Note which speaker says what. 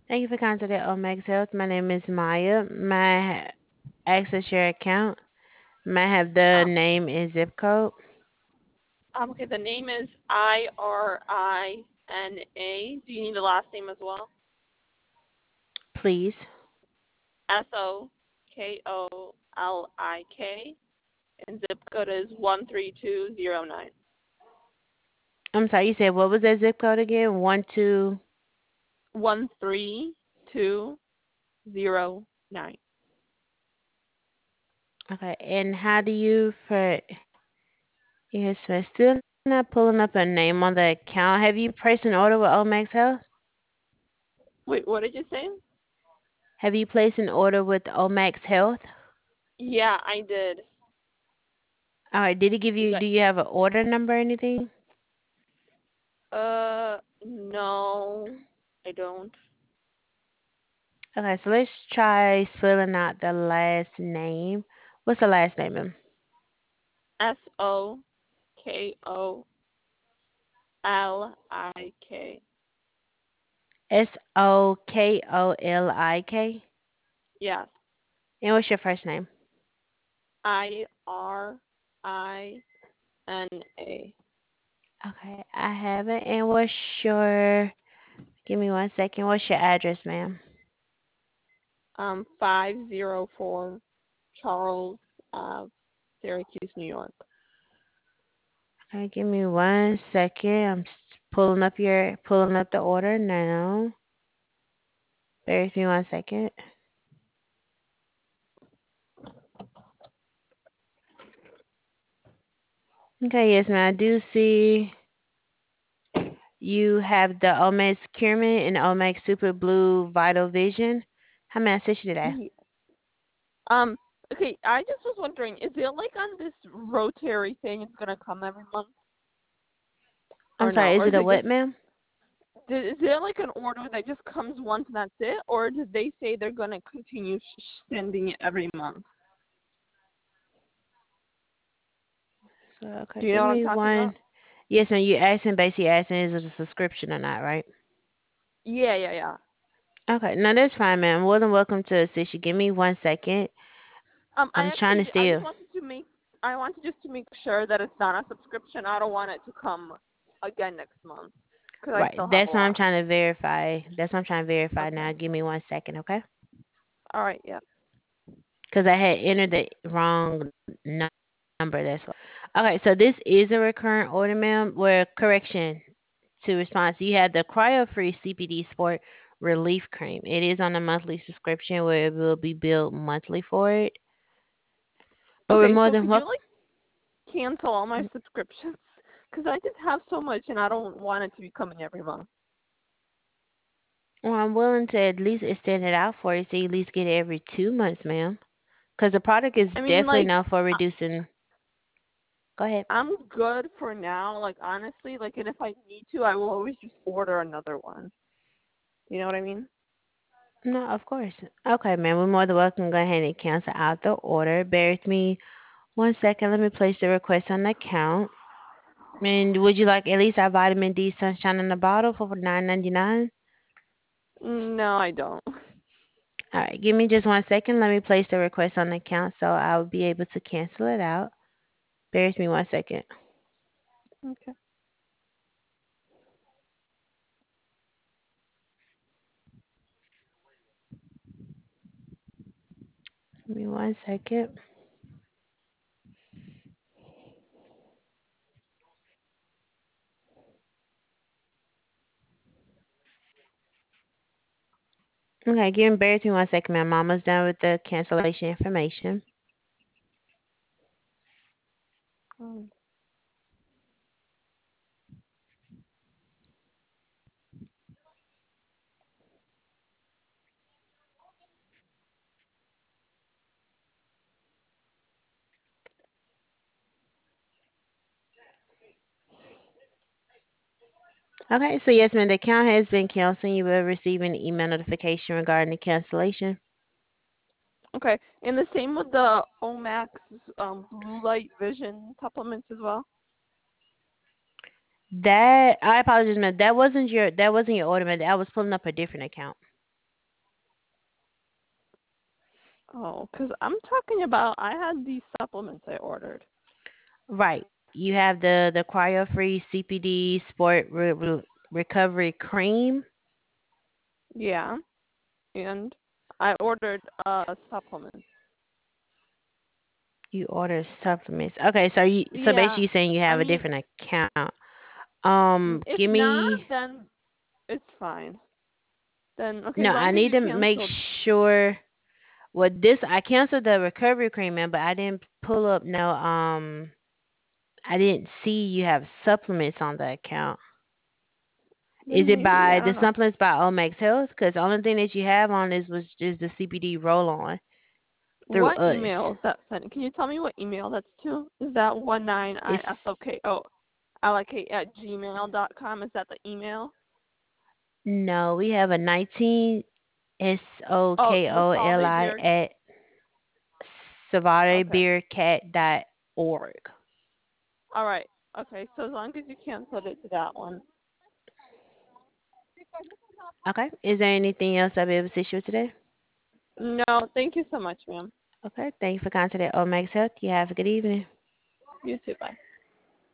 Speaker 1: Thank you for contacting Omex Health. My name is Maya. May I access your account? May I have the
Speaker 2: Um,
Speaker 1: name and zip code,
Speaker 2: okay, the name is Irina. Do you need the last name as well?
Speaker 1: please?
Speaker 2: Sokolik, and zip code is 13209.
Speaker 1: I'm sorry, you said what was that zip code again? One, two.
Speaker 2: 13209.
Speaker 1: Okay, and how do you for yes, we're still not pulling up a name on the account. Have you placed an order with Omex Health?
Speaker 2: Wait, what did you say?
Speaker 1: Have you placed an order with Omex Health?
Speaker 2: Yeah, I did.
Speaker 1: All right, did he give
Speaker 2: You
Speaker 1: you?
Speaker 2: got
Speaker 1: Do you have an order number or anything?
Speaker 2: no, I don't.
Speaker 1: Okay, so let's try spelling out the last name. What's the last name, ma'am?
Speaker 2: Sokolik.
Speaker 1: Sokolik.
Speaker 2: Yes.
Speaker 1: And what's your first name?
Speaker 2: Irina.
Speaker 1: Okay, I have it. And what's your? Give me 1 second. What's your address, ma'am?
Speaker 2: 504 Charles Ave, Syracuse, New York.
Speaker 1: Okay, give me 1 second. I'm pulling up the order now. Bear with me 1 second. Okay, yes, ma'am. I do see you have the Omex Curement and Omex Super Blue Vital Vision. How may I assist you today?
Speaker 2: Ye- Um, okay, I just was wondering, is it like on this rotary thing it's gonna come every month
Speaker 1: I'm
Speaker 2: or no?
Speaker 1: sorry, is
Speaker 2: Or
Speaker 1: it
Speaker 2: is
Speaker 1: a
Speaker 2: it
Speaker 1: what,
Speaker 2: just
Speaker 1: ma'am?
Speaker 2: is there like an order that just comes once and that's it, or did they say they're gonna continue sending it every month?
Speaker 1: So, okay,
Speaker 2: Do you
Speaker 1: give
Speaker 2: know what I'm
Speaker 1: me
Speaker 2: talking
Speaker 1: one.
Speaker 2: about?
Speaker 1: Yes, ma'am. You basically asking is it a subscription or not, right?
Speaker 2: Yeah.
Speaker 1: Okay, no, that's fine, ma'am. More than welcome to assist you. Give me 1 second. I'm trying to
Speaker 2: I just
Speaker 1: steal.
Speaker 2: wanted just to make sure that it's not a subscription. I don't want it to come again next month because I
Speaker 1: Right,
Speaker 2: still have a
Speaker 1: that's what I'm
Speaker 2: lot.
Speaker 1: trying to verify. That's what I'm trying to verify
Speaker 2: Okay.
Speaker 1: now. Give me 1 second, okay?
Speaker 2: All right. Yeah.
Speaker 1: Because I had entered the wrong number. That's why. Okay, so this is a recurrent order, ma'am. Where correction to response, you had the cryo-free CPD Sport Relief Cream. It is on a monthly subscription where it will be billed monthly for it. But we're
Speaker 2: Okay.
Speaker 1: more
Speaker 2: So
Speaker 1: than
Speaker 2: could you
Speaker 1: welcome.
Speaker 2: like cancel all my subscriptions? Because I just have so much and I don't want it to be coming every month.
Speaker 1: Well, I'm willing to at least extend it out for you, so you at least get it every 2 months, ma'am. Because the product is
Speaker 2: I mean,
Speaker 1: definitely
Speaker 2: like,
Speaker 1: known for
Speaker 2: I-
Speaker 1: reducing. Go ahead.
Speaker 2: I'm good for now. Like, honestly, like, and if I need to, I will always just order another one. You know what I mean?
Speaker 1: No, of course. Okay, ma'am. We're more than welcome to go ahead and cancel out the order. Bear with me 1 second. Let me place the request on the account. And would you like at least our vitamin D sunshine in the bottle for $9.99?
Speaker 2: No, I don't.
Speaker 1: All right, give me just 1 second. Let me place the request on the account so I'll be able to cancel it out. Bear with me 1 second.
Speaker 2: Okay.
Speaker 1: Give me 1 second. Okay, bear with me 1 second, ma'am. Mama's done with the cancellation information.
Speaker 2: Mm.
Speaker 1: Okay, so yes, ma'am, the account has been canceled. You will receive an email notification regarding the cancellation.
Speaker 2: Okay. And the same with the Omax blue light vision supplements as well.
Speaker 1: That I apologize, ma'am. That wasn't your order, ma'am. I was pulling up a different account.
Speaker 2: Oh, because I'm talking about I had these supplements I ordered.
Speaker 1: Right. You have the cryo-free CPD Sport Recovery Cream.
Speaker 2: Yeah, and I ordered supplements.
Speaker 1: You order supplements. Okay, so
Speaker 2: Yeah,
Speaker 1: basically you're saying you
Speaker 2: I
Speaker 1: have a
Speaker 2: mean,
Speaker 1: different account.
Speaker 2: if
Speaker 1: Give
Speaker 2: not,
Speaker 1: me.
Speaker 2: then it's fine. Then okay,
Speaker 1: No,
Speaker 2: as long
Speaker 1: I
Speaker 2: as
Speaker 1: need
Speaker 2: you
Speaker 1: to make
Speaker 2: canceled.
Speaker 1: sure. Well, this I canceled the recovery cream, man, but I didn't pull up no. I didn't see you have supplements on the account. Is
Speaker 2: Then
Speaker 1: it
Speaker 2: maybe
Speaker 1: by
Speaker 2: I
Speaker 1: the
Speaker 2: don't know.
Speaker 1: supplements by Omex Health? Because the only thing that you have on this was just the CBD roll on through
Speaker 2: What email
Speaker 1: us.
Speaker 2: is that sent? Can you tell me what email that's to? Is that
Speaker 1: It's
Speaker 2: 19isoko allocate@gmail.com? Is that the email?
Speaker 1: no, we have a 19
Speaker 2: Oh, the Solid
Speaker 1: SOKOLI
Speaker 2: Beer.
Speaker 1: at
Speaker 2: Okay.
Speaker 1: savaribeercat.org.
Speaker 2: All right. Okay. So as long as you canceled it to that one.
Speaker 1: Okay. Is there anything else I'll be able to assist you with today?
Speaker 2: No, thank you so much, ma'am.
Speaker 1: Okay. Thank you for contacting Omex Health. You have a good evening.
Speaker 2: You too. Bye.